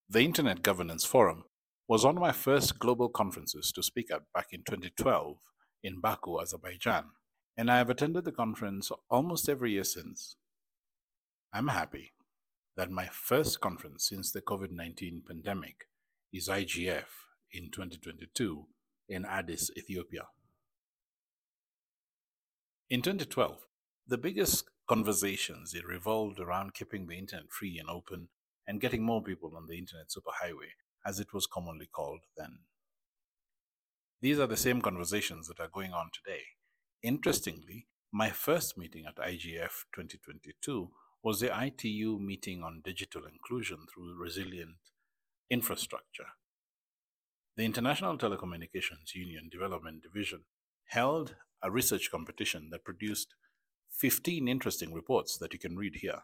The Internet Governance Forum was one of my first global conferences to speak at back in 2012 in Baku, Azerbaijan, and I have attended the conference almost every year since. I'm happy that my first conference since the COVID 19 pandemic is IGF in 2022 in Addis, Ethiopia. In 2012, the biggest conversations it revolved around keeping the internet free and open and getting more people on the internet superhighway, as it was commonly called then. These are the same conversations that are going on today. Interestingly, my first meeting at IGF 2022 was the ITU meeting on digital inclusion through resilient infrastructure. The International Telecommunications Union Development Division held a research competition that produced 15 interesting reports that you can read here.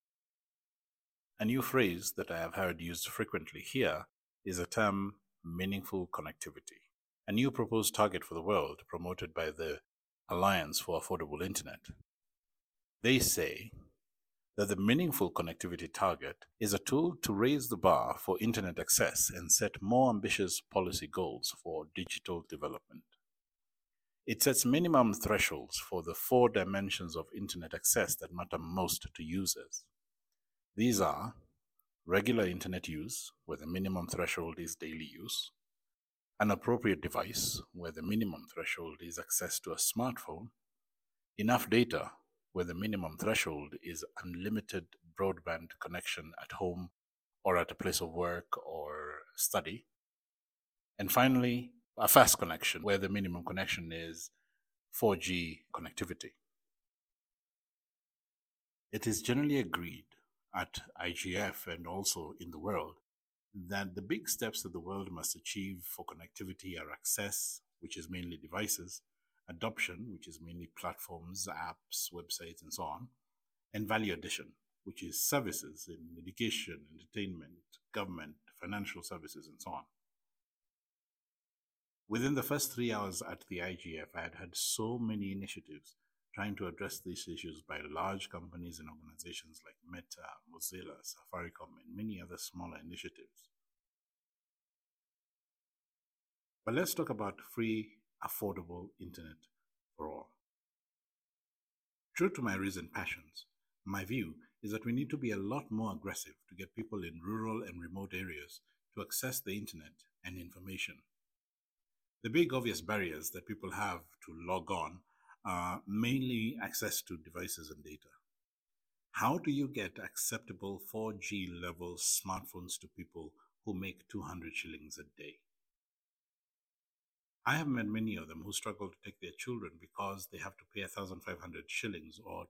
A new phrase that I have heard used frequently here is the term meaningful connectivity, a new proposed target for the world promoted by the Alliance for Affordable Internet. They say that the meaningful connectivity target is a tool to raise the bar for internet access and set more ambitious policy goals for digital development. It sets minimum thresholds for the 4 dimensions of internet access that matter most to users. These are regular internet use, where the minimum threshold is daily use, an appropriate device, where the minimum threshold is access to a smartphone, enough data, where the minimum threshold is unlimited broadband connection at home or at a place of work or study, and finally, a fast connection, where the minimum connection is 4G connectivity. It is generally agreed at IGF and also in the world that the big steps that the world must achieve for connectivity are access, which is mainly devices, adoption, which is mainly platforms, apps, websites, and so on, and value addition, which is services in education, entertainment, government, financial services, and so on. Within the first 3 hours at the IGF, I had had so many initiatives trying to address these issues by large companies and organizations like Meta, Mozilla, Safaricom, and many other smaller initiatives. But let's talk about free, affordable internet for all. True to my recent passions, my view is that we need to be a lot more aggressive to get people in rural and remote areas to access the internet and information. The big obvious barriers that people have to log on are mainly access to devices and data. How do you get acceptable 4G level smartphones to people who make 200 shillings a day? I have met many of them who struggle to take their children because they have to pay 1,500 shillings or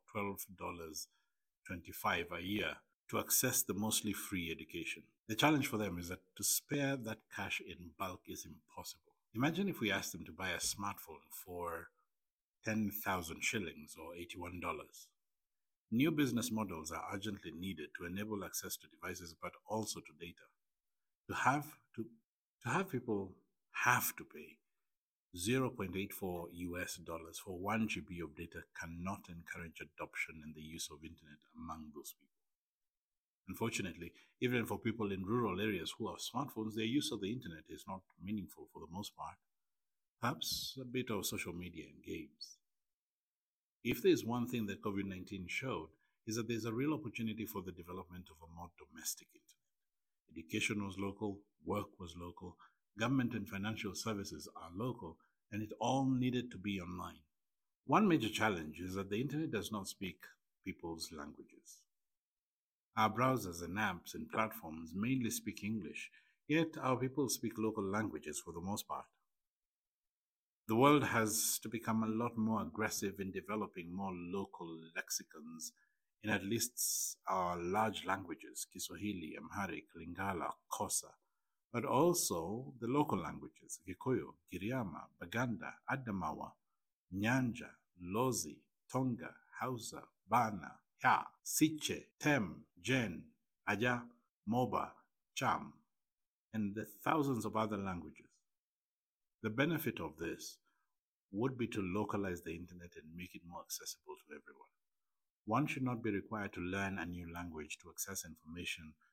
$12.25 a year to access the mostly free education. The challenge for them is that to spare that cash in bulk is impossible. Imagine if we asked them to buy a smartphone for 10,000 shillings or $81. New business models are urgently needed to enable access to devices but also to data. To have people have to pay 0.84 US dollars for 1 GB of data cannot encourage adoption and the use of internet among those people. Unfortunately, even for people in rural areas who have smartphones, their use of the internet is not meaningful for the most part. Perhaps a bit of social media and games. If there's one thing that COVID-19 showed, is that there's a real opportunity for the development of a more domestic internet. Education was local, work was local, government and financial services are local, and it all needed to be online. One major challenge is that the internet does not speak people's languages. Our browsers and apps and platforms mainly speak English, yet our people speak local languages for the most part. The world has to become a lot more aggressive in developing more local lexicons in at least our large languages, Kiswahili, Amharic, Lingala, Xhosa, but also the local languages, Gikuyu, Giriama, Baganda, Adamawa, Nyanja, Lozi, Tonga, Hausa, Bana, Ya, Siche, Tem, Jen, Aja, Moba, Cham, and the thousands of other languages. The benefit of this would be to localize the internet and make it more accessible to everyone. One should not be required to learn a new language to access information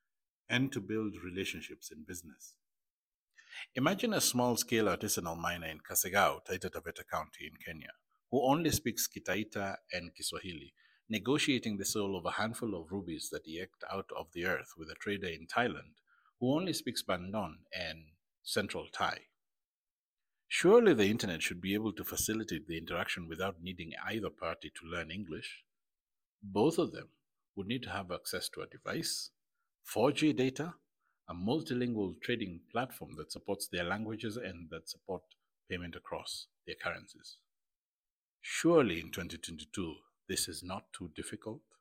and to build relationships in business. Imagine a small scale artisanal miner in Kasegao, Taita Taveta County in Kenya, who only speaks Kitaita and Kiswahili, negotiating the sale of a handful of rubies that he eked out of the earth with a trader in Thailand who only speaks Bandon and Central Thai. Surely the internet should be able to facilitate the interaction without needing either party to learn English. Both of them would need to have access to a device, 4G data, a multilingual trading platform that supports their languages and that support payment across their currencies. Surely in 2022, this is not too difficult.